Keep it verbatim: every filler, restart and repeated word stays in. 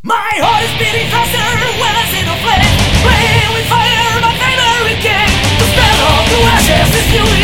My heart is beating faster when I see the flame. Playing with fire, my favorite game. The smell of the ashes is fueling